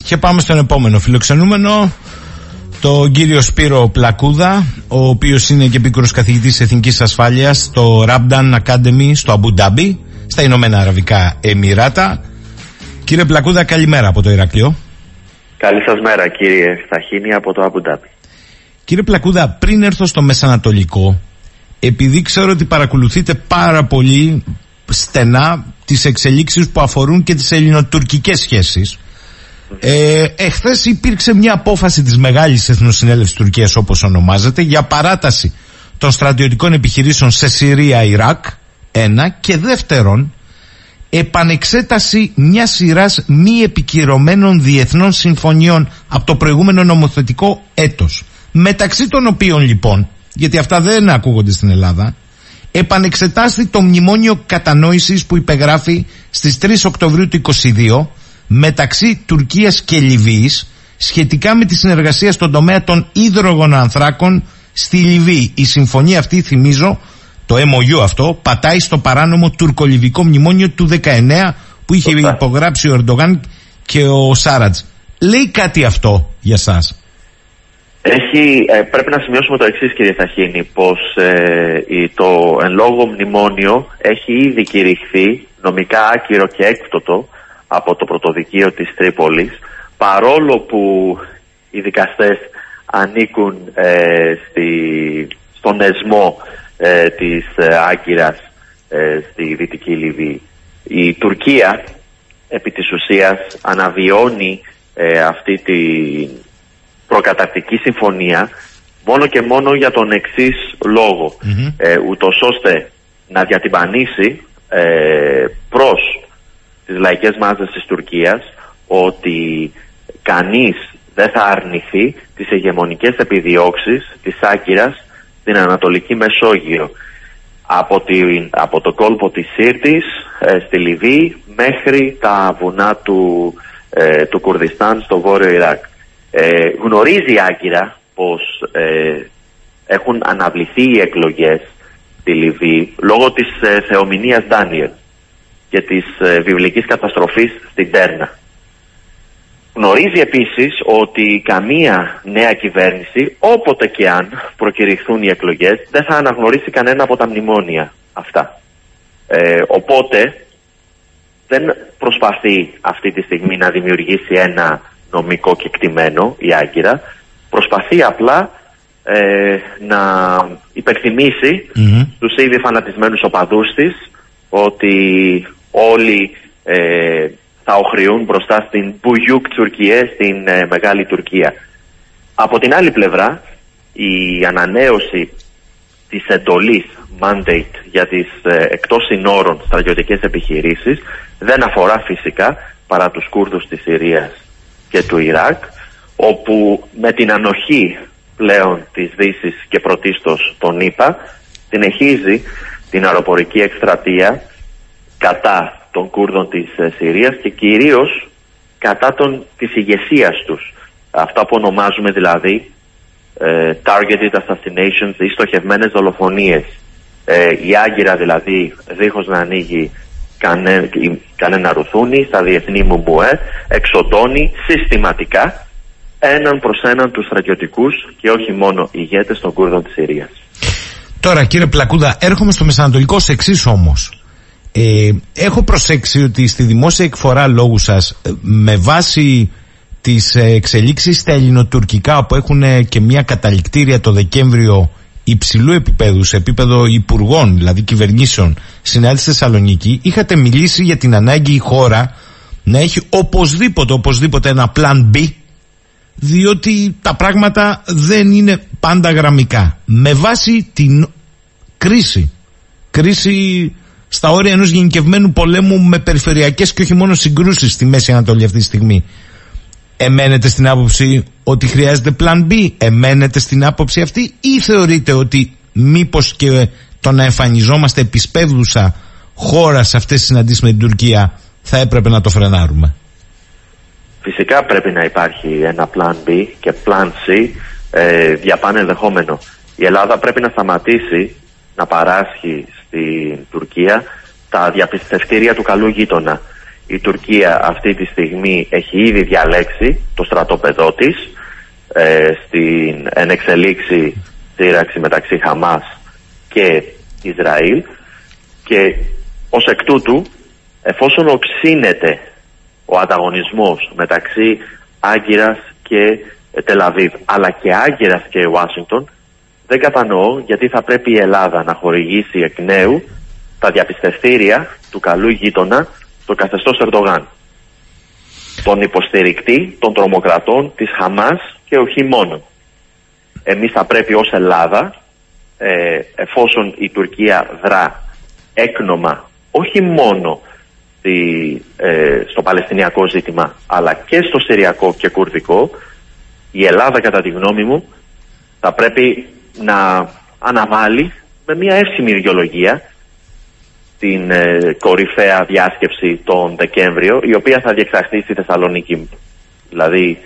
Και πάμε στον επόμενο φιλοξενούμενο, τον κύριο Σπύρο Πλακούδα, ο οποίος είναι και επίκουρος καθηγητής Εθνικής Ασφάλειας στο Rabdan Academy στο Αμπού Ντάμπι, στα Ηνωμένα Αραβικά Εμιράτα. Κύριε Πλακούδα, καλημέρα από το Ηράκλειο. Καλή σας μέρα, κύριε Σταχίνη, από το Αμπού Ντάμπι. Κύριε Πλακούδα, πριν έρθω στο Μεσανατολικό, επειδή ξέρω ότι παρακολουθείτε πάρα πολύ στενά τις εξελίξεις που αφορούν και τις ελληνοτουρκικές σχέσεις, εχθές υπήρξε μια απόφαση της Μεγάλης Εθνοσυνέλευσης Τουρκίας, όπως ονομάζεται, για παράταση των στρατιωτικών επιχειρήσεων σε Συρία, Ιράκ, ένα, και δεύτερον, επανεξέταση μια σειράς μη επικυρωμένων διεθνών συμφωνιών από το προηγούμενο νομοθετικό έτος, μεταξύ των οποίων λοιπόν, γιατί αυτά δεν ακούγονται στην Ελλάδα, επανεξετάσει το μνημόνιο κατανόησης που υπεγράφει στις 3 Οκτωβρίου του 2022 μεταξύ Τουρκίας και Λιβύης σχετικά με τη συνεργασία στον τομέα των υδρογονανθράκων στη Λιβύη. Η συμφωνία αυτή, θυμίζω, το MOU αυτό, πατάει στο παράνομο τουρκολιβικό μνημόνιο του 19 που είχε υπογράψει ο Ερντογάν και ο Σάρατζ. Λέει κάτι αυτό για σας? Πρέπει να σημειώσουμε το εξής, κύριε Σταχίνη, πως το εν λόγω μνημόνιο έχει ήδη κηρυχθεί νομικά άκυρο και έκπτωτο από το πρωτοδικείο της Τρίπολης, παρόλο που οι δικαστές ανήκουν στον εσμό της Άγκυρας στη Δυτική Λιβύη. Η Τουρκία επί της ουσίας αναβιώνει αυτή την προκαταρκτική συμφωνία μόνο και μόνο για τον εξής λόγο, ούτως ώστε να διατυμπανίσει προς τις λαϊκές μάζες της Τουρκίας ότι κανείς δεν θα αρνηθεί τις ηγεμονικές επιδιώξεις της Άγκυρας στην Ανατολική Μεσόγειο, από το κόλπο της Σύρτης στη Λιβύη μέχρι τα βουνά του Κουρδιστάν στο βόρειο Ιράκ. Γνωρίζει η Άγκυρα πως έχουν αναβληθεί οι εκλογές στη Λιβύη λόγω της θεομηνίας Ντάνιελ και της βιβλικής καταστροφής στην Τέρνα. Γνωρίζει επίσης ότι καμία νέα κυβέρνηση, όποτε και αν προκηρυχθούν οι εκλογές, δεν θα αναγνωρίσει κανένα από τα μνημόνια αυτά. Οπότε δεν προσπαθεί αυτή τη στιγμή να δημιουργήσει ένα νομικό κεκτημένο η Άγκυρα, προσπαθεί απλά να υπενθυμίσει στους ήδη φανατισμένους οπαδούς της ότι όλοι θα οχριούν μπροστά στην Μπουγιούκ Τουρκιέ, στην Μεγάλη Τουρκία. Από την άλλη πλευρά, η ανανέωση της εντολής mandate για τις εκτός συνόρων στρατιωτικές επιχειρήσεις δεν αφορά φυσικά παρά τους Κούρδους της Συρίας και του Ιράκ, όπου με την ανοχή πλέον της Δύσης και πρωτίστως των ΗΠΑ συνεχίζει την αεροπορική εκστρατεία κατά των Κούρδων της Συρίας και κυρίως κατά της ηγεσίας τους. Αυτά που ονομάζουμε δηλαδή targeted assassinations ή στοχευμένες δολοφονίες. Η Άγκυρα δηλαδή, δίχως να ανοίγει κανένα ρουθούνι στα διεθνή μουμπουέ, εξοντώνει συστηματικά έναν προς έναν τους στρατιωτικούς και όχι μόνο ηγέτες των Κούρδων της Συρίας. Τώρα, κύριε Πλακούδα, έρχομαι στο Μεσανατολικό ως εξής όμως. Έχω προσέξει ότι στη δημόσια εκφορά λόγου σας, με βάση τις εξελίξεις στα ελληνοτουρκικά, που έχουν και μια καταληκτήρια το Δεκέμβριο υψηλού επίπεδου, σε επίπεδο υπουργών, δηλαδή κυβερνήσεων, συνάντηση στη Θεσσαλονίκη, είχατε μιλήσει για την ανάγκη η χώρα να έχει οπωσδήποτε ένα plan B, διότι τα πράγματα δεν είναι πάντα γραμμικά. Με βάση την κρίση στα όρια ενός γενικευμένου πολέμου με περιφερειακές και όχι μόνο συγκρούσεις στη Μέση Ανατολή αυτή τη στιγμή, εμένετε στην άποψη ότι χρειάζεται plan B? Εμένετε στην άποψη αυτή, ή θεωρείτε ότι μήπως και το να εμφανιζόμαστε επισπεύδουσα χώρα σε αυτές τις συναντήσεις με την Τουρκία θα έπρεπε να το φρενάρουμε? Φυσικά πρέπει να υπάρχει ένα plan B και plan C διαπάνε ενδεχόμενο. Η Ελλάδα πρέπει να σταματήσει να παράσχει στην Τουρκία τα διαπιστευτήρια του καλού γείτονα. Η Τουρκία αυτή τη στιγμή έχει ήδη διαλέξει το στρατόπεδό της στην ενεξελίξη σύραξη μεταξύ Χαμάς και Ισραήλ, και ως εκ τούτου, εφόσον οξύνεται ο ανταγωνισμός μεταξύ Άγκυρας και Τελαβίβ, αλλά και Άγκυρας και Ουάσιγκτον, δεν κατανοώ γιατί θα πρέπει η Ελλάδα να χορηγήσει εκ νέου τα διαπιστευτήρια του καλού γείτονα στο καθεστώς Ερντογάν, τον υποστηρικτή των τρομοκρατών της Χαμάς και όχι μόνο. Εμείς θα πρέπει ως Ελλάδα, εφόσον η Τουρκία δρά έκνομα όχι μόνο στο Παλαιστινιακό ζήτημα αλλά και στο Συριακό και Κουρδικό, η Ελλάδα κατά τη γνώμη μου θα πρέπει να αναβάλει με μια εύσημη δικαιολογία την κορυφαία διάσκεψη τον Δεκέμβριο, η οποία θα διεξαχθεί στη Θεσσαλονίκη. Δηλαδή,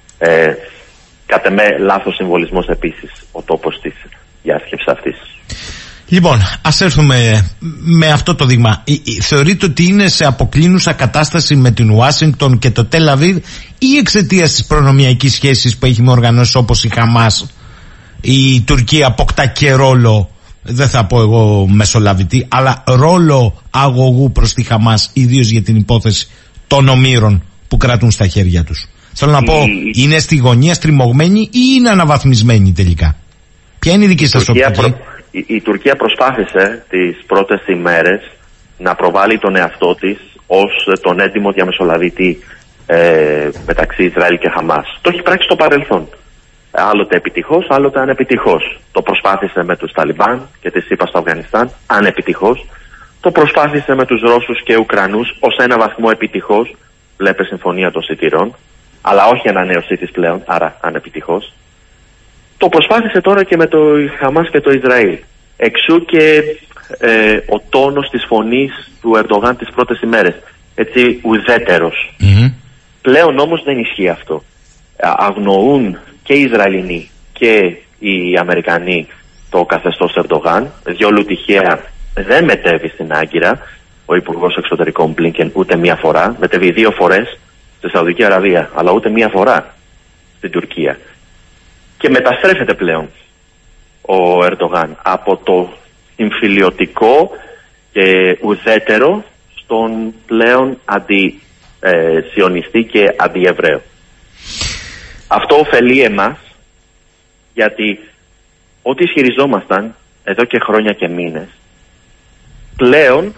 κατ' εμέ λάθος συμβολισμός επίσης ο τόπος της διάσκεψης αυτής. Λοιπόν, ας έρθουμε με αυτό το δείγμα. Θεωρείτε ότι είναι σε αποκλίνουσα κατάσταση με την Ουάσιγκτον και το Τελαβίβ, ή εξαιτίας της προνομιακής σχέσης που έχει με οργανώσεις όπως η Χαμάς, η Τουρκία αποκτά και ρόλο, δεν θα πω εγώ μεσολαβητή, αλλά ρόλο αγωγού προς τη Χαμάς, ιδίως για την υπόθεση των ομήρων που κρατούν στα χέρια τους? Θέλω να πω, είναι στη γωνία στριμωγμένη ή είναι αναβαθμισμένη τελικά? Ποια είναι η δική σας οπτική? Η Τουρκία προσπάθησε τις πρώτες ημέρες να προβάλλει τον εαυτό της ως τον έντιμο διαμεσολαβητή μεταξύ Ισραήλ και Χαμάς. Το έχει πράξει στο παρελθόν. Άλλοτε επιτυχώς, άλλοτε ανεπιτυχώς. Το προσπάθησε με τους Ταλιμπάν και τις ΗΠΑ στο Αφγανιστάν, ανεπιτυχώς. Το προσπάθησε με τους Ρώσους και Ουκρανούς, ως ένα βαθμό επιτυχώς. Βλέπε συμφωνία των σιτηρών, αλλά όχι ανανέωσή της πλέον, άρα ανεπιτυχώς. Το προσπάθησε τώρα και με το Χαμάς και το Ισραήλ. Εξού και ο τόνος της φωνής του Ερντογάν τις πρώτες ημέρες. Έτσι ουδέτερος. Πλέον όμως δεν ισχύει αυτό. Αγνοούν και οι Ισραηλινοί και οι Αμερικανοί το καθεστώς Ερντογάν. Διόλου τυχαία δεν μετέβη στην Άγκυρα ο Υπουργός Εξωτερικών Μπλίνκεν ούτε μία φορά. Μετέβη 2 φορές στη Σαουδική Αραβία, αλλά ούτε μία φορά στην Τουρκία. Και μεταστρέφεται πλέον ο Ερντογάν από το συμφιλιωτικό και ουδέτερο στον πλέον αντι-σιωνιστή και αντι-Εβραίο. Αυτό ωφελεί εμάς, γιατί ό,τι ισχυριζόμασταν εδώ και χρόνια και μήνες, πλέον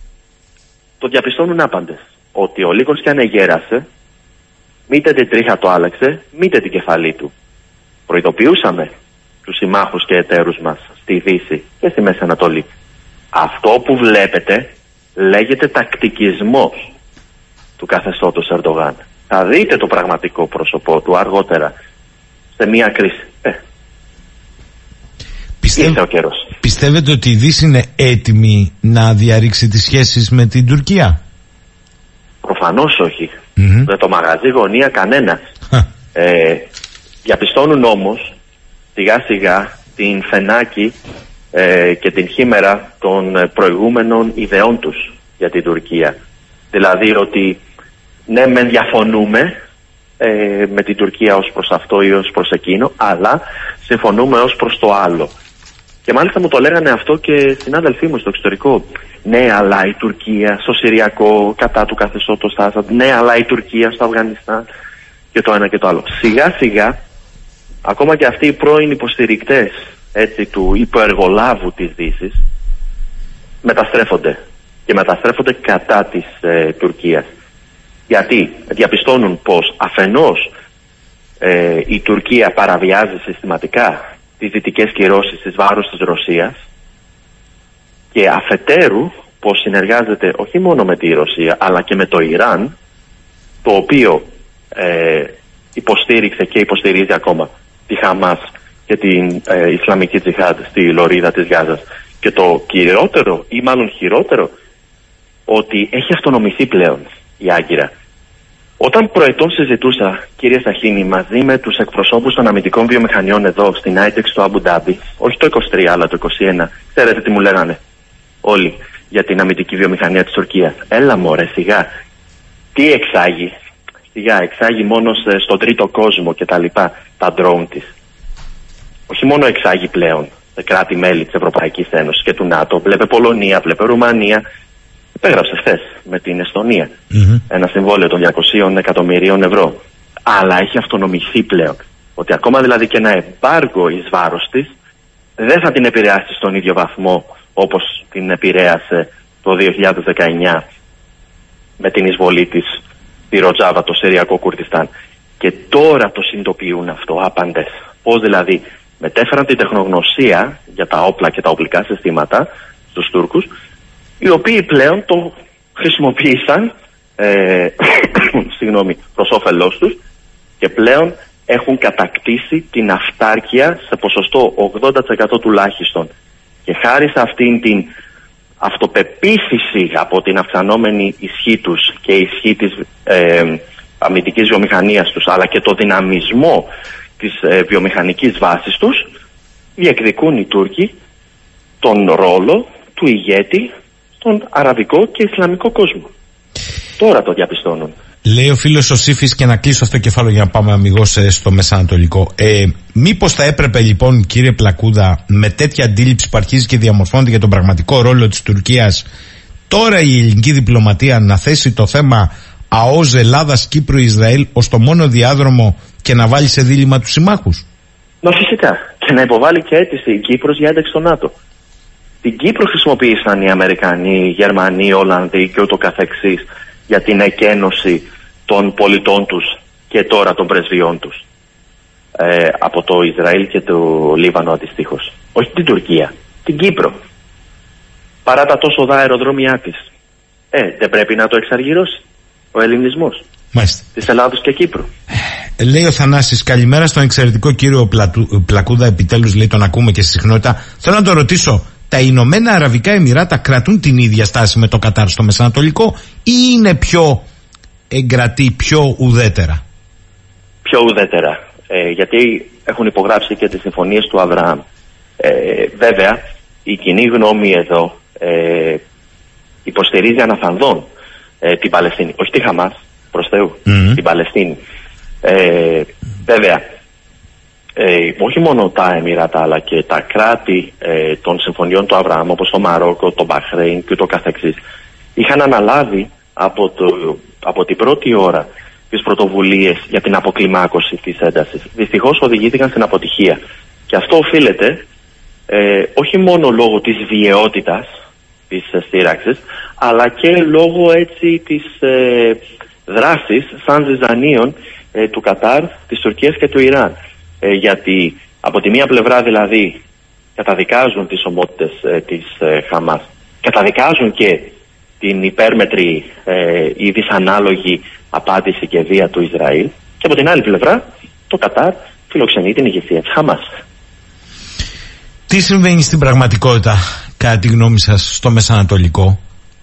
το διαπιστώνουν άπαντες. Ότι ο Λύκος κι αν εγέρασε, μήτε την τρίχα το άλλαξε, μήτε την κεφαλή του. Προειδοποιούσαμε τους συμμάχους και εταίρους μας στη Δύση και στη Μέση Ανατολή. Αυτό που βλέπετε λέγεται τακτικισμός του καθεστώτος Ερντογάν. Θα δείτε το πραγματικό πρόσωπό του αργότερα σε μια κρίση. Ήρθε ο καιρός. Πιστεύετε ότι η Δύση είναι έτοιμη να διαρρήξει τις σχέσεις με την Τουρκία? Προφανώς όχι. Με το μαγαζί γωνία κανένας. Διαπιστώνουν όμως σιγά σιγά την φενάκη και την χήμερα των προηγούμενων ιδεών τους για την Τουρκία. Δηλαδή ότι ναι, μεν διαφωνούμε με την Τουρκία ως προς αυτό ή ως προς εκείνο, αλλά συμφωνούμε ως προς το άλλο. Και μάλιστα μου το λέγανε αυτό και συνάδελφοί μου στο εξωτερικό. Ναι, αλλά η Τουρκία στο Συριακό κατά του καθεστώτος Άσαντ. Ναι, αλλά η Τουρκία στο Αφγανιστάν. Και το ένα και το άλλο. Σιγά σιγά, ακόμα και αυτοί οι πρώην υποστηρικτές του υποεργολάβου της Δύσης μεταστρέφονται. Και μεταστρέφονται κατά της Τουρκίας. Γιατί διαπιστώνουν πως αφενός η Τουρκία παραβιάζει συστηματικά τις δυτικές κυρώσεις εις βάρος της Ρωσίας, και αφετέρου πως συνεργάζεται όχι μόνο με τη Ρωσία αλλά και με το Ιράν, το οποίο υποστήριξε και υποστηρίζει ακόμα τη Χαμάς και την Ισλαμική Τζιχάντ στη λωρίδα της Γάζας. Και το κυριότερο ή μάλλον χειρότερο, ότι έχει αυτονομηθεί πλέον η Άγκυρα. Όταν προετών συζητούσα, κύριε Σαχίνη, μαζί με τους εκπροσώπους των αμυντικών βιομηχανιών εδώ στην ITEX του Αμπου Ντάμπι, όχι το 23 αλλά το 21, ξέρετε τι μου λέγανε όλοι για την αμυντική βιομηχανία της Τουρκίας? Έλα μωρέ, σιγά, Τι εξάγει? Εξάγει μόνο στον τρίτο κόσμο και τα λοιπά, τα drone της. Όχι μόνο εξάγει πλέον κράτη-μέλη της Ευρωπαϊκής Ένωσης και του ΝΑΤΟ. Βλέπε Πολωνία, βλέπε Ρουμανία. Υπέγραψε χθες με την Εστονία ένα συμβόλαιο των 200 εκατομμυρίων ευρώ. Αλλά έχει αυτονομηθεί πλέον. Ότι ακόμα δηλαδή και ένα εμπάργο εις βάρος της δεν θα την επηρεάσει στον ίδιο βαθμό όπως την επηρέασε το 2019 με την εισβολή της στη Ροτζάβα, το Συριακό Κουρδιστάν. Και τώρα το συνειδητοποιούν αυτό άπαντες. Πώς δηλαδή μετέφεραν την τεχνογνωσία για τα όπλα και τα οπλικά συστήματα στους Τούρκους, οι οποίοι πλέον το χρησιμοποίησαν προς όφελός τους και πλέον έχουν κατακτήσει την αυτάρκεια σε ποσοστό 80% τουλάχιστον. Και χάρη σε αυτήν την αυτοπεποίθηση από την αυξανόμενη ισχύ τους και ισχύ της αμυντικής βιομηχανίας τους, αλλά και το δυναμισμό της βιομηχανικής βάσης τους, διεκδικούν οι Τούρκοι τον ρόλο του ηγέτη στον αραβικό και ισλαμικό κόσμο. Τώρα το διαπιστώνουν. Λέει ο φίλος ο Σύφης, και να κλείσω αυτό το κεφάλαιο για να πάμε αμιγώς στο Μεσανατολικό. Μήπως θα έπρεπε λοιπόν, κύριε Πλακούδα, με τέτοια αντίληψη που αρχίζει και διαμορφώνεται για τον πραγματικό ρόλο της Τουρκίας, τώρα η ελληνική διπλωματία να θέσει το θέμα ΑΟΣ Ελλάδας, Κύπρου, Ισραήλ ως το μόνο διάδρομο και να βάλει σε δίλημμα τους συμμάχους? Μα φυσικά. Και να υποβάλει και αίτηση η Κύπρος για ένταξη στο ΝΑΤΟ. Την Κύπρο χρησιμοποίησαν οι Αμερικανοί, οι Γερμανοί, οι Ολλανδοί και ούτω καθεξής για την εκένωση των πολιτών τους και τώρα των πρεσβειών τους από το Ισραήλ και το Λίβανο αντιστοίχως. Όχι την Τουρκία, την Κύπρο. Παρά τα τόσο δά αεροδρόμια της. Δεν πρέπει να το εξαργυρώσει ο ελληνισμός της Ελλάδος και Κύπρου. Λέει ο Θανάσης, καλημέρα στον εξαιρετικό κύριο Πλακούδα, επιτέλους λέει τον ακούμε και στη συχνότητα. Θέλω να το ρωτήσω, τα Ηνωμένα Αραβικά Εμιράτα κρατούν την ίδια στάση με το Κατάρ στο Μεσανατολικό ή είναι πιο εγκρατή, πιο ουδέτερα? Πιο ουδέτερα, γιατί έχουν υπογράψει και τις συμφωνίες του Αβραάμ. Βέβαια, η κοινή γνώμη εδώ υποστηρίζει αναφανδόν την Παλαιστίνη, όχι τη Χαμάς, προς Θεού, την Παλαιστίνη. Βέβαια, όχι μόνο τα Εμιράτα αλλά και τα κράτη των συμφωνιών του Αβραάμ, όπως το Μαρόκο, το Μπαχρέιν και το καθεξής, είχαν αναλάβει από την πρώτη ώρα τις πρωτοβουλίες για την αποκλιμάκωση της έντασης. Δυστυχώς οδηγήθηκαν στην αποτυχία. Και αυτό οφείλεται όχι μόνο λόγω της βιαιότητας της στήραξης, αλλά και λόγω έτσι της δράσης σαν ζυζανίων του Κατάρ, της Τουρκίας και του Ιράν. Γιατί από τη μία πλευρά δηλαδή καταδικάζουν τις ομότητες της Χαμάς, καταδικάζουν και την υπέρμετρη ή δυσανάλογη απάντηση και βία του Ισραήλ, και από την άλλη πλευρά το Κατάρ φιλοξενεί την ηγεσία της Χαμάς. Τι συμβαίνει στην πραγματικότητα, κατά τη γνώμη σας, στο Μεσανατολικό?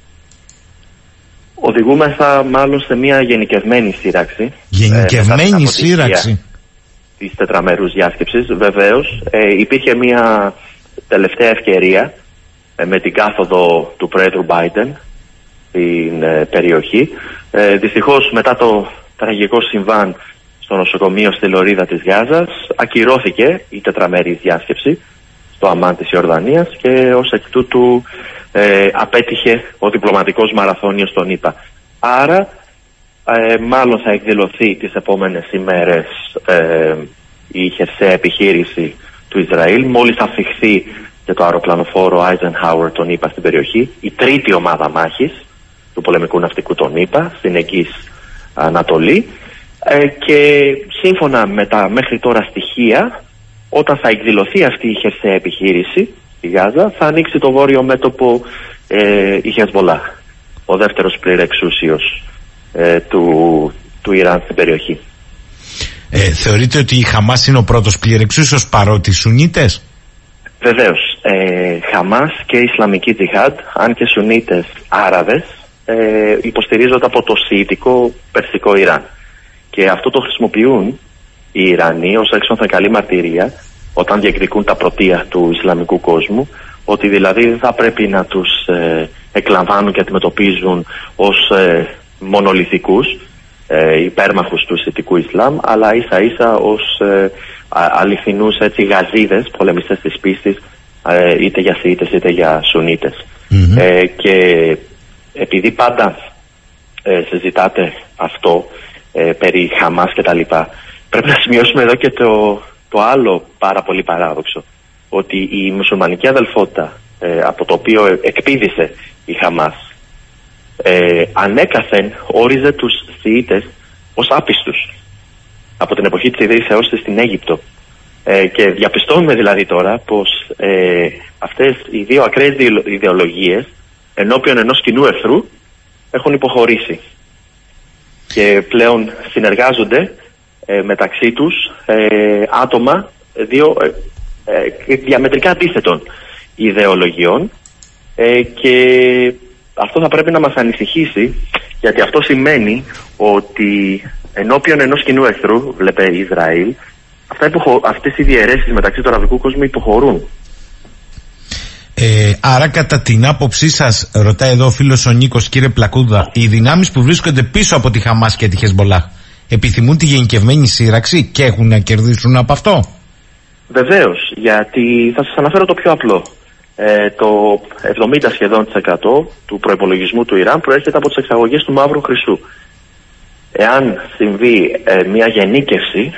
Οδηγούμεθα μάλλον σε μια γενικευμένη σύραξη. Γενικευμένη σύραξη της τετραμερούς διάσκεψης. Βεβαίως υπήρχε μια τελευταία ευκαιρία με την κάθοδο του Πρόεδρου Biden στην περιοχή. Δυστυχώς μετά το τραγικό συμβάν στο νοσοκομείο στη Λωρίδα της Γάζας ακυρώθηκε η τετραμερής διάσκεψη στο Αμάν της Ιορδανίας και ως εκ τούτου απέτυχε ο διπλωματικός μαραθώνιος των ΗΠΑ. Άρα μάλλον θα εκδηλωθεί τις επόμενες ημέρες η χερσαία επιχείρηση του Ισραήλ, μόλις θα φιχθεί και το αεροπλανοφόρο Eisenhower των ΗΠΑ στην περιοχή, η τρίτη ομάδα μάχης του πολεμικού ναυτικού των ΗΠΑ στην Εγγύης Ανατολή, και σύμφωνα με τα μέχρι τώρα στοιχεία, όταν θα εκδηλωθεί αυτή η χερσαία επιχείρηση στη Γάζα, θα ανοίξει το βόρειο μέτωπο η Χεσμολάχ, ο δεύτερος πληρεξούσιος του Ιράν στην περιοχή. Θεωρείτε ότι η Χαμάς είναι ο πρώτος πληρεξούσιος παρότι οι Σουνίτες? Βεβαίως, Χαμάς και Ισλαμική Τζιχάντ, αν και Σουνίτες Άραβες, υποστηρίζονται από το σιητικό Περσικό Ιράν. Και αυτό το χρησιμοποιούν οι Ιρανοί ως έξωθεν καλή μαρτυρία όταν διεκδικούν τα πρωτεία του Ισλαμικού κόσμου, ότι δηλαδή δεν θα πρέπει να τους εκλαμβάνουν και αντιμετωπίζουν ως μονολυθικούς υπέρμαχους του Σιητικού Ισλάμ, αλλά ίσα ίσα ως αληθινούς γαζίδες, πολεμιστές της πίστης, είτε για Σιήτες είτε για Σουνίτες. Και επειδή πάντα συζητάτε αυτό περί Χαμάς και τα λοιπά, πρέπει να σημειώσουμε εδώ και το άλλο πάρα πολύ παράδοξο, ότι η μουσουλμανική αδελφότητα, από το οποίο εκπήδησε η Χαμάς, ανέκαθεν όριζε τους Σιήτες ως άπιστους από την εποχή της ιδρύσεώς της στην Αίγυπτο, και διαπιστώνουμε δηλαδή τώρα πως αυτές οι δύο ακραίες ιδεολογίες ενώπιον ενός κοινού εχθρού έχουν υποχωρήσει και πλέον συνεργάζονται μεταξύ τους άτομα δύο διαμετρικά αντίθετων ιδεολογιών, και αυτό θα πρέπει να μας ανησυχήσει, γιατί αυτό σημαίνει ότι ενώπιον ενός κοινού εχθρού, βλέπε Ισραήλ, αυτές οι διαιρέσεις μεταξύ του αραβικού κόσμου υποχωρούν. Άρα κατά την άποψή σας, ρωτάει εδώ ο φίλος ο Νίκος, κύριε Πλακούδα, οι δυνάμεις που βρίσκονται πίσω από τη Χαμάς και τη Χεσμολάχ επιθυμούν τη γενικευμένη σύραξη και έχουν να κερδίσουν από αυτό? Βεβαίως, γιατί θα σας αναφέρω το πιο απλό. Το 70 σχεδόν % του προϋπολογισμού του Ιράν προέρχεται από τις εξαγωγές του μαύρου χρυσού. Εάν συμβεί μια γενίκευση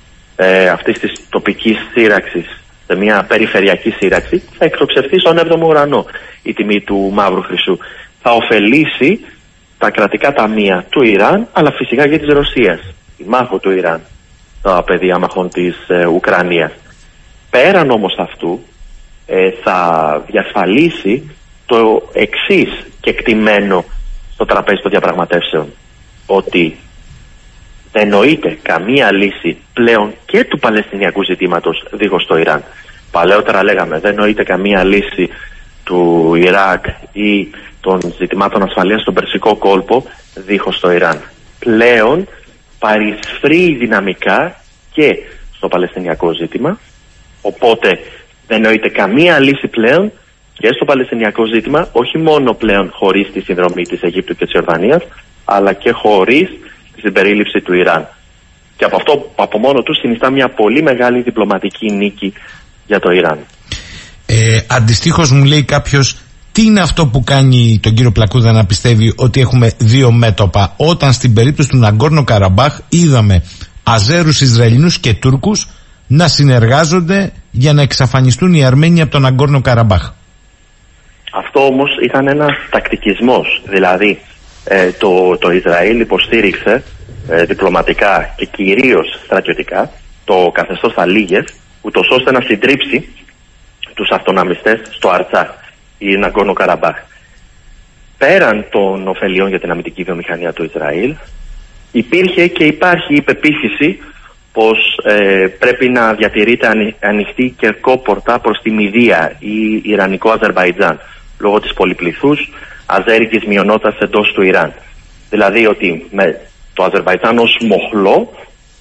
αυτής της τοπικής σύραξης σε μια περιφερειακή σύραξη, θα εκτοξευθεί στον 7ο ουρανό η τιμή του μαύρου χρυσού. Θα ωφελήσει τα κρατικά ταμεία του Ιράν, αλλά φυσικά και της Ρωσίας, η μάχο του Ιράν, τα πεδία μαχών της Ουκρανίας. Πέραν όμως αυτού, θα διασφαλίσει το εξής κεκτημένο στο τραπέζι των διαπραγματεύσεων, ότι δεν νοείται καμία λύση πλέον και του Παλαιστινιακού ζητήματος δίχως το Ιράν. Παλαιότερα λέγαμε δεν νοείται καμία λύση του Ιράκ ή των ζητημάτων ασφαλείας στον Περσικό κόλπο δίχως το Ιράν. Πλέον παρισφρεί δυναμικά και στο Παλαιστινιακό ζήτημα, οπότε δεν νοείται καμία λύση πλέον και στο Παλαιστινιακό ζήτημα, όχι μόνο πλέον χωρίς τη συνδρομή της Αιγύπτου και της Ιορδανίας, αλλά και χωρίς τη συμπερίληψη του Ιράν. Και από αυτό από μόνο του συνιστά μια πολύ μεγάλη διπλωματική νίκη για το Ιράν. Αντιστοίχως μου λέει κάποιος, τι είναι αυτό που κάνει τον κύριο Πλακούδα να πιστεύει ότι έχουμε δύο μέτωπα, όταν στην περίπτωση του Ναγκόρνο Καραμπάχ είδαμε Αζέρους, Ισραηλινούς και Τούρκους να συνεργάζονται για να εξαφανιστούν οι Αρμένοι από τον Ναγκόρνο Καραμπάχ? Αυτό όμως ήταν ένας τακτικισμός. Δηλαδή το Ισραήλ υποστήριξε διπλωματικά και κυρίως στρατιωτικά το καθεστώς Αλίγες, ούτως ώστε να συντρίψει τους αυτοναμιστές στο Αρτσάχ ή Ναγκόρνο Καραμπάχ. Πέραν των ωφελιών για την αμυντική βιομηχανία του Ισραήλ, υπήρχε και υπάρχει η πεποίθηση πως πρέπει να διατηρείται ανοιχτή κερκόπορτα προς τη Μηδία ή Ιρανικό Αζερβαϊτζάν, λόγω της πολυπληθούς αζέρικης μειονότητας εντός του Ιράν. Δηλαδή ότι με το Αζερβαϊτζάν ως μοχλό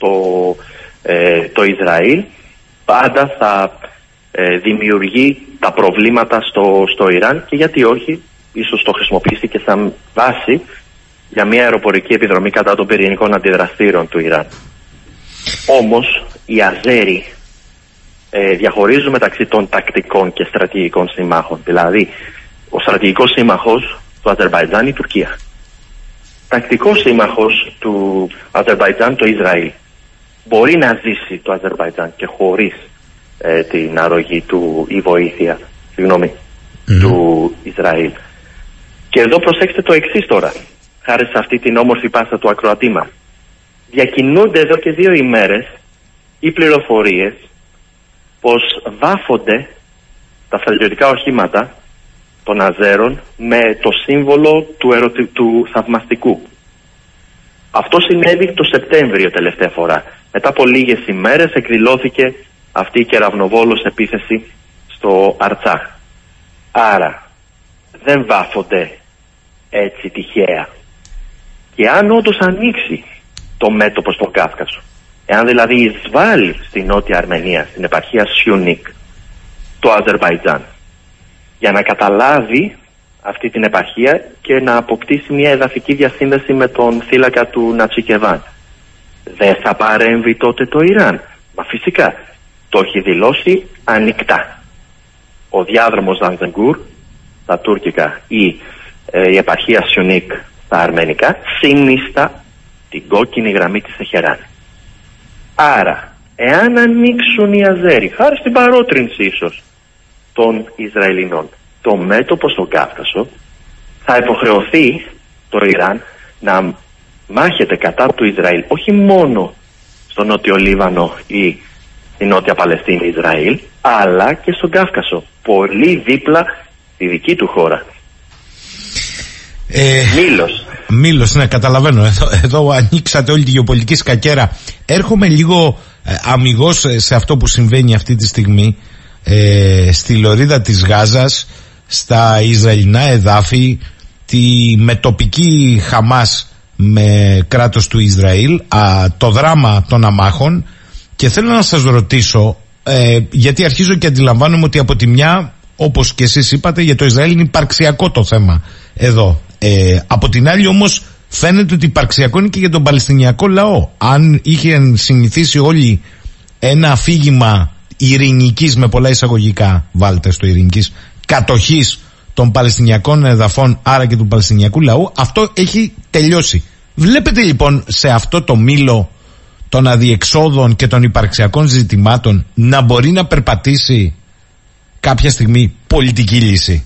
το Ισραήλ πάντα θα δημιουργεί τα προβλήματα στο Ιράν, και γιατί όχι, ίσως το χρησιμοποιήσει σαν βάση για μια αεροπορική επιδρομή κατά των πυρηνικών αντιδραστήρων του Ιράν. Όμως οι Αζέροι διαχωρίζουν μεταξύ των τακτικών και στρατηγικών συμμάχων. Δηλαδή ο στρατηγικός σύμμαχος του Αζερβαϊτζάν η Τουρκία. Τακτικός σύμμαχος του Αζερβαϊτζάν το Ισραήλ. Μπορεί να ζήσει το Αζερβαϊτζάν και χωρίς την αρρωγή του ή βοήθεια του Ισραήλ. Και εδώ προσέξτε το εξής τώρα, χάρη σε αυτή την όμορφη πάσα του ακροατή μας. Διακινούνται εδώ και 2 ημέρες οι πληροφορίες πως βάφονται τα στρατιωτικά οχήματα των Αζέρων με το σύμβολο του θαυμαστικού. Αυτό συνέβη το Σεπτέμβριο τελευταία φορά. Μετά από λίγες ημέρες εκδηλώθηκε αυτή η κεραυνοβόλος επίθεση στο Αρτσάχ. Άρα δεν βάφονται έτσι τυχαία. Και αν όντως ανοίξει το μέτωπο στον Κάφκασο, εάν δηλαδή εισβάλλει στη Νότια Αρμενία, στην επαρχία Σιουνίκ, το Αζερβαϊτζάν, για να καταλάβει αυτή την επαρχία και να αποκτήσει μια εδαφική διασύνδεση με τον θύλακα του Νατσικεβάν. Δεν θα παρέμβει τότε το Ιράν? Μα φυσικά, το έχει δηλώσει ανοιχτά. Ο διάδρομος Ζανζενγκούρ στα τουρκικά ή η επαρχία Σιουνίκ στα αρμενικά συνιστά την κόκκινη γραμμή της Τεχεράν. Άρα, εάν ανοίξουν οι Αζέροι, χάρη στην παρότρινση ίσως των Ισραηλινών, το μέτωπο στον Κάφκασο, θα υποχρεωθεί το Ιράν να μάχεται κατά του Ισραήλ, όχι μόνο στο Νότιο Λίβανο ή στη Νότια Παλαιστίνη Ισραήλ, αλλά και στον Κάφκασο, πολύ δίπλα στη δική του χώρα. Μήλος, ναι, καταλαβαίνω. Εδώ ανοίξατε όλη τη γεωπολιτική σκακέρα. Έρχομαι λίγο αμιγώς σε αυτό που συμβαίνει αυτή τη στιγμή στη λωρίδα της Γάζας, στα Ισραηλινά εδάφη, τη μετοπική Χαμάς με κράτος του Ισραήλ, το δράμα των αμάχων, και θέλω να σας ρωτήσω, γιατί αρχίζω και αντιλαμβάνομαι ότι από τη μια, όπως και εσείς είπατε, για το Ισραήλ είναι υπαρξιακό το θέμα εδώ. Από την άλλη όμως φαίνεται ότι υπαρξιακό είναι και για τον Παλαιστινιακό λαό. Αν είχαν συνηθίσει όλοι ένα αφήγημα ειρηνικής, με πολλά εισαγωγικά βάλτε στο ειρηνικής, κατοχής των Παλαιστινιακών εδαφών, άρα και του Παλαιστινιακού λαού, αυτό έχει τελειώσει. Βλέπετε λοιπόν σε αυτό το μήλο των αδιεξόδων και των υπαρξιακών ζητημάτων να μπορεί να περπατήσει κάποια στιγμή πολιτική λύση?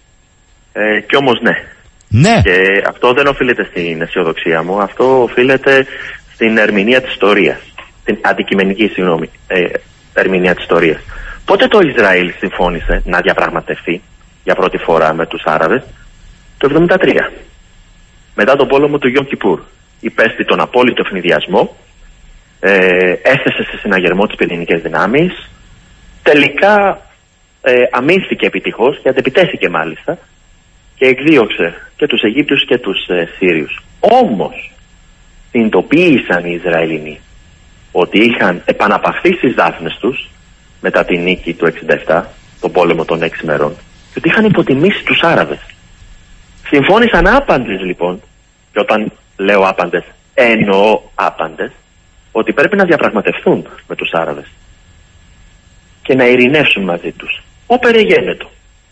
Κι όμως ναι. Ναι. Και αυτό δεν οφείλεται στην αισιοδοξία μου, αυτό οφείλεται στην ερμηνεία της ιστορίας. Την αντικειμενική, ερμηνεία της ιστορίας. Πότε το Ισραήλ συμφώνησε να διαπραγματευτεί για πρώτη φορά με τους Άραβες? Το 1973. Μετά τον πόλεμο του Γιομ Κιπούρ. Υπέστη τον απόλυτο ευνηδιασμό, έθεσε σε συναγερμό τις πυρηνικές δυνάμεις, τελικά αμήνθηκε επιτυχώς και αντεπιτέθηκε μάλιστα και εκδίωξε και τους Αιγύπτιους και τους Σύριους. Όμως συνειδητοποίησαν οι Ισραηλινοί ότι είχαν επαναπαυθεί στις δάφνες τους μετά την νίκη του 1967, τον πόλεμο των 6 μερών, και ότι είχαν υποτιμήσει τους Άραβες. Συμφώνησαν άπαντες λοιπόν, και όταν λέω άπαντες εννοώ άπαντες, ότι πρέπει να διαπραγματευτούν με τους Άραβες και να ειρηνεύσουν μαζί τους. Όπερ γένετο.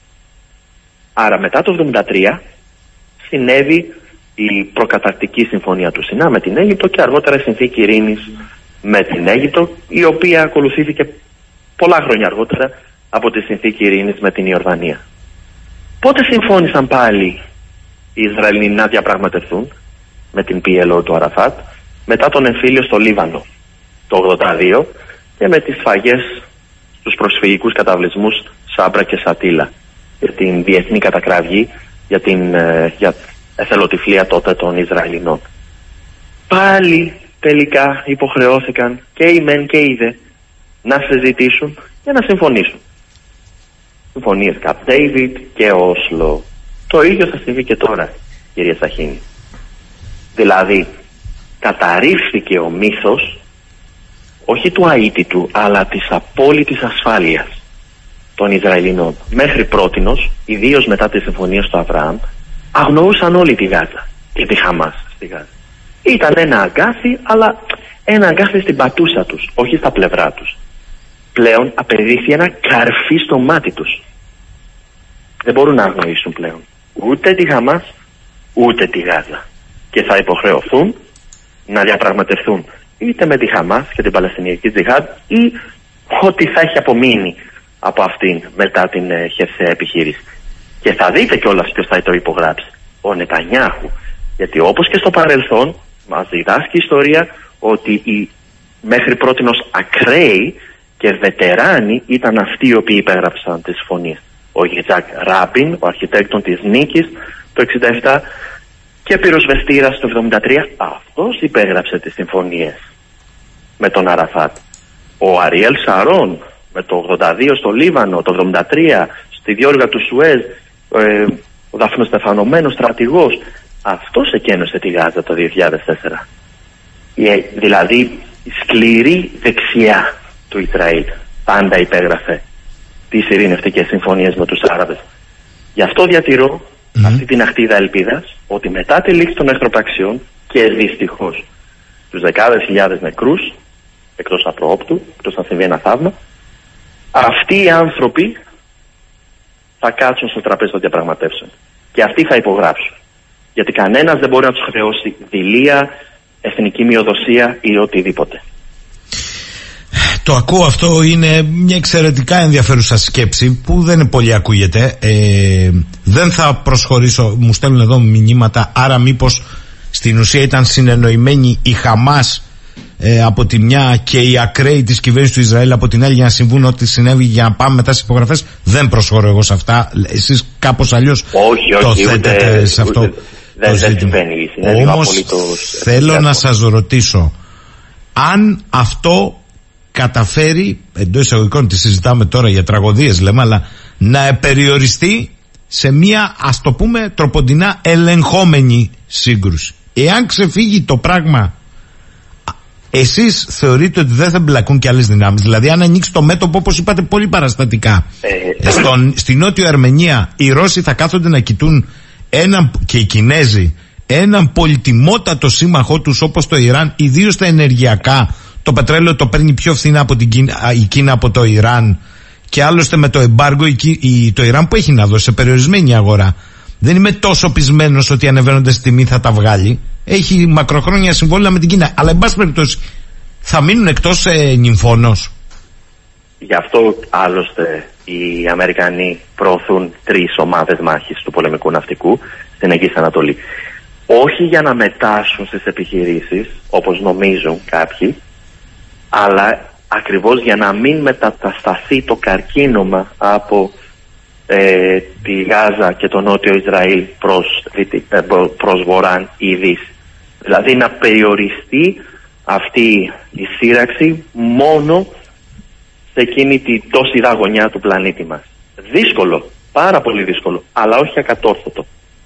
Άρα μετά το 1973 συνέβη η προκαταρκτική συμφωνία του Σινά με την Αίγυπτο και αργότερα η συνθήκη ειρήνης με την Αίγυπτο, η οποία ακολουθήθηκε πολλά χρόνια αργότερα από τη συνθήκη ειρήνης με την Ιορδανία. Πότε συμφώνησαν πάλι οι Ισραηλοί να διαπραγματευτούν με την PLO του Αραφάτ? Μετά τον εμφύλιο στο Λίβανο το 1982 και με τις σφαγές στους προσφυγικούς καταβλισμούς Σάμπρα και Σατίλα, για την διεθνή κατακραυγή, για εθελοτυφλία τότε των Ισραηλινών. Πάλι τελικά υποχρεώθηκαν και οι μεν και οι δε να συζητήσουν και να συμφωνήσουν. Συμφωνίες Camp David και Όσλο. Το ίδιο θα συμβεί και τώρα, κυρία Σαχίνη. Δηλαδή, καταρρίφθηκε ο μύθος όχι του αίτητου, αλλά της απόλυτης ασφάλειας των Ισραηλινών. Μέχρι πρότινος, ιδίως μετά τη συμφωνία του Αβραάμ, αγνοούσαν όλη τη Γάζα και τη Χαμάς στη Γάζα. Ήταν ένα αγκάθι, αλλά ένα αγκάθι στην πατούσα τους, όχι στα πλευρά τους. Πλέον απεδείχθη ένα καρφί στο μάτι τους. Δεν μπορούν να αγνοήσουν πλέον ούτε τη Χαμάς ούτε τη Γάζα, και θα υποχρεωθούν να διαπραγματευτούν είτε με τη Χαμάς και την Παλαιστινιακή Τζιχάντ ή ό,τι θα έχει απομείνει από αυτήν μετά την χερσαία επιχείρηση. Και θα δείτε κιόλας ποιος θα το υπογράψει. Ο Νετανιάχου. Γιατί όπως και στο παρελθόν μας διδάσκει η ιστορία ότι οι μέχρι πρότινος ακραίοι και βετεράνοι ήταν αυτοί οι οποίοι υπέγραψαν τις συμφωνίες. Ο Γιτσάκ Ράπιν, ο αρχιτέκτον της νίκης το 1967 και πυροσβεστήρας το 1973, αυτός υπέγραψε τις συμφωνίες με τον Αραφάτ. Ο Αριέλ Σαρών με το 82 στο Λίβανο, το 73 στη διόρυγα του Σουέζ, ο δαφνοστεφανωμένος στρατηγός, αυτός εκένωσε τη Γάζα το 2004. Δηλαδή η σκληρή δεξιά του Ισραήλ πάντα υπέγραφε τις ειρηνευτικές συμφωνίες με τους Άραβες. Γι' αυτό διατηρώ αυτή την αχτίδα ελπίδας ότι μετά τη λήξη των εχθροπραξιών και δυστυχώς τους δεκάδες χιλιάδες νεκρούς, εκτός απροόπτου, εκτός να συμβεί ένα θαύμα, αυτοί οι άνθρωποι θα κάτσουν στο τραπέζι των διαπραγματεύσεων. Και αυτοί θα υπογράψουν. Γιατί κανένας δεν μπορεί να τους χρεώσει δειλία, εθνική μειοδοσία ή οτιδήποτε. Το ακούω αυτό, είναι μια εξαιρετικά ενδιαφέρουσα σκέψη που δεν πολύ ακούγεται. Δεν θα προσχωρήσω, μου στέλνουν εδώ μηνύματα, άρα μήπως στην ουσία ήταν συνεννοημένοι η Χαμάς από τη μια και οι ακραίοι της κυβέρνησης του Ισραήλ από την άλλη για να συμβούν ό,τι συνέβη για να πάμε μετά στις υπογραφές. Δεν προσχωρώ εγώ σε αυτά. Εσείς κάπως αλλιώς το θέτετε σε αυτό το ζήτημα. Όμως θέλω να σας ρωτήσω αν αυτό καταφέρει, εντός εισαγωγικών τη συζητάμε τώρα για τραγωδίες λέμε, αλλά να περιοριστεί σε μια, ας το πούμε τροποντινά, ελεγχόμενη σύγκρουση. Εάν ξεφύγει το πράγμα, εσείς θεωρείτε ότι δεν θα μπλακούν και άλλες δυνάμεις? Δηλαδή αν ανοίξει το μέτωπο, όπως είπατε πολύ παραστατικά, στη Νότιο Αρμενία οι Ρώσοι θα κάθονται να κοιτούν και οι Κινέζοι έναν πολυτιμότατο σύμμαχό τους όπως το Ιράν, ιδίως τα ενεργειακά. Το πετρέλαιο το παίρνει πιο φθηνά από η Κίνα από το Ιράν, και άλλωστε με το εμπάργο το Ιράν που έχει να δώσει σε περιορισμένη αγορά. Δεν είμαι τόσο πεισμένος ότι ανεβαίνοντας στη τιμή θα τα βγάλει. Έχει μακροχρόνια συμβόλαια με την Κίνα. Αλλά εν πάση περιπτώσει θα μείνουν εκτός νυμφώνος. Γι' αυτό άλλωστε οι Αμερικανοί προωθούν 3 ομάδες μάχης του πολεμικού ναυτικού στην Αιγής Ανατολή. Όχι για να μετάσχουν στις επιχειρήσεις όπως νομίζουν κάποιοι, αλλά ακριβώς για να μην μετατασταθεί το καρκίνωμα από τη Γάζα και το Νότιο Ισραήλ προς Βορράν ή Δύση. Δηλαδή να περιοριστεί αυτή η σύραξη μόνο σε εκείνη τη τόση γωνιά του πλανήτη μας. Δύσκολο, πάρα πολύ δύσκολο, αλλά όχι ακατόρθωτο.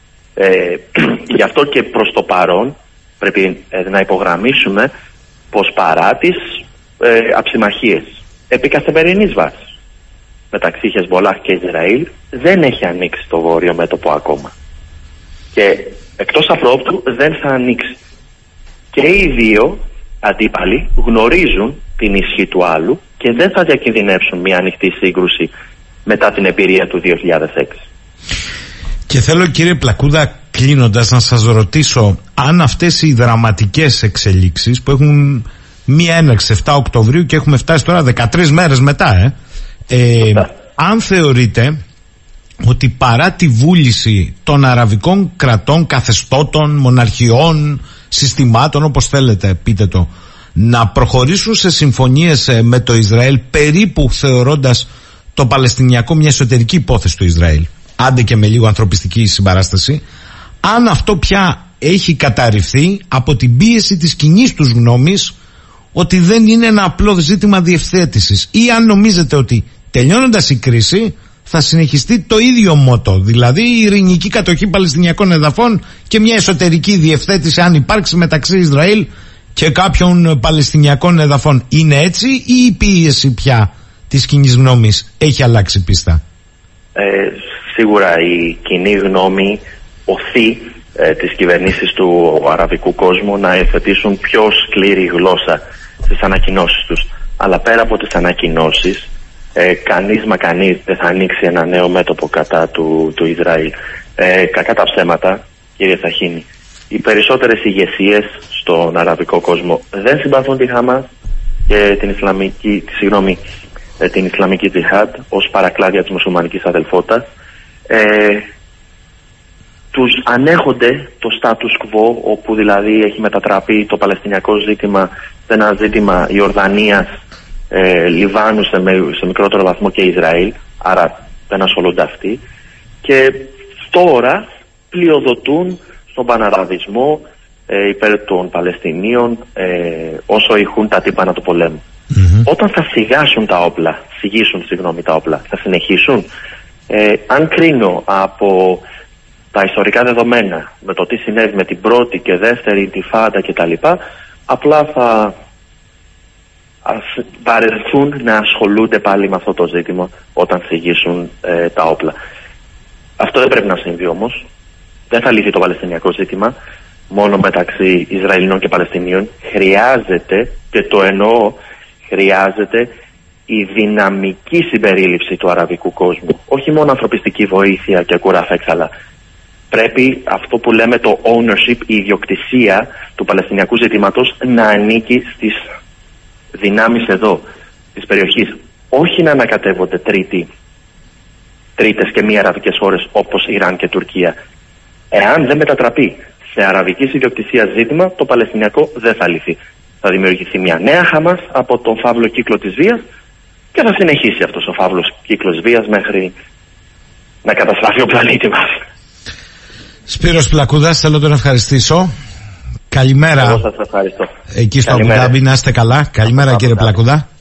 Γι' αυτό και προς το παρόν πρέπει να υπογραμμίσουμε πως παρά τις αψημαχίες επί καθημερινής βάσης μεταξύ Χεσμολάχ και Ισραήλ δεν έχει ανοίξει το βόρειο μέτωπο ακόμα, και εκτός απρόπτου δεν θα ανοίξει. Και οι δύο αντίπαλοι γνωρίζουν την ισχύ του άλλου και δεν θα διακινδυνεύσουν μια ανοιχτή σύγκρουση μετά την εμπειρία του 2006. Και θέλω, κύριε Πλακούδα, κλείνοντας, να σας ρωτήσω αν αυτές οι δραματικές εξελίξεις που έχουν μία έναρξη 7 Οκτωβρίου και έχουμε φτάσει τώρα 13 μέρες μετά, αν θεωρείτε ότι παρά τη βούληση των αραβικών κρατών, καθεστώτων, μοναρχιών, συστημάτων, όπως θέλετε πείτε το, να προχωρήσουν σε συμφωνίες με το Ισραήλ, περίπου θεωρώντας το Παλαιστινιακό μια εσωτερική υπόθεση του Ισραήλ, άντε και με λίγο ανθρωπιστική συμπαράσταση, αν αυτό πια έχει καταρριφθεί από την πίεση της κοινής τους γνώμης ότι δεν είναι ένα απλό ζήτημα διευθέτησης, ή αν νομίζετε ότι τελειώνοντας η κρίση θα συνεχιστεί το ίδιο μότο, δηλαδή η ειρηνική κατοχή Παλαιστινιακών εδαφών και μια εσωτερική διευθέτηση αν υπάρξει μεταξύ Ισραήλ και κάποιων Παλαιστινιακών εδαφών. Είναι έτσι ή η πίεση πια της κοινής γνώμης έχει αλλάξει πίστα? Σίγουρα η κοινή γνώμη οθεί τις κυβερνήσεις του αραβικού κόσμου να υιοθετήσουν πιο σκληρή γλώσσα στις ανακοινώσεις τους. Αλλά πέρα από τις ανακοινώσεις, κανείς δεν θα ανοίξει ένα νέο μέτωπο κατά του Ισραήλ. Κακά τα ψέματα, κύριε Σαχίνη, οι περισσότερες ηγεσίες στον αραβικό κόσμο δεν συμπαθούν τη Χαμάς και την Ισλαμική Τζιχάντ ως παρακλάδια της μουσουλμανικής αδελφότητας. Τους ανέχονται το status quo, όπου δηλαδή έχει μετατραπεί το παλαιστινιακό ζήτημα σε ένα ζήτημα Ιορδανίας, Λιβάνου σε μικρότερο βαθμό και Ισραήλ, άρα δεν ασχολούνται αυτοί, και τώρα πλειοδοτούν στον παναραβισμό υπέρ των Παλαιστινίων όσο ηχούν τα τύπανα του πολέμου. Όταν θα σιγήσουν τα όπλα, θα συνεχίσουν. Αν κρίνω από τα ιστορικά δεδομένα με το τι συνέβη με την πρώτη και δεύτερη Ιντιφάντα κτλ, απλά θα βαρεθούν να ασχολούνται πάλι με αυτό το ζήτημα όταν σιγήσουν τα όπλα. Αυτό δεν πρέπει να συμβεί όμως. δεν θα λυθεί το Παλαιστινιακό ζήτημα μόνο μεταξύ Ισραηλινών και Παλαιστινίων. Χρειάζεται, και το εννοώ, χρειάζεται η δυναμική συμπερίληψη του αραβικού κόσμου. Όχι μόνο ανθρωπιστική βοήθεια και κουραφέξαλα. Πρέπει αυτό που λέμε το ownership, η ιδιοκτησία του Παλαιστινιακού ζητήματος να ανήκει στις δυνάμεις εδώ, της περιοχής. Όχι να ανακατεύονται τρίτες και μη αραβικές χώρες όπως Ιράν και Τουρκία. Εάν δεν μετατραπεί σε αραβικής ιδιοκτησία ζήτημα, το Παλαιστινιακό δεν θα λυθεί. Θα δημιουργηθεί μια νέα Χαμάς από τον φαύλο κύκλο της βίας και θα συνεχίσει αυτός ο φαύλος κύκλος βίας μέχρι να καταστραφεί ο πλανήτη μας. Σπύρος Πλακούδας, θέλω να τον ευχαριστήσω. Καλημέρα. Εγώ σας ευχαριστώ. Εκεί στο Αμπου Ντάμπι, να είστε καλά. Καλημέρα κύριε Πλακούδα.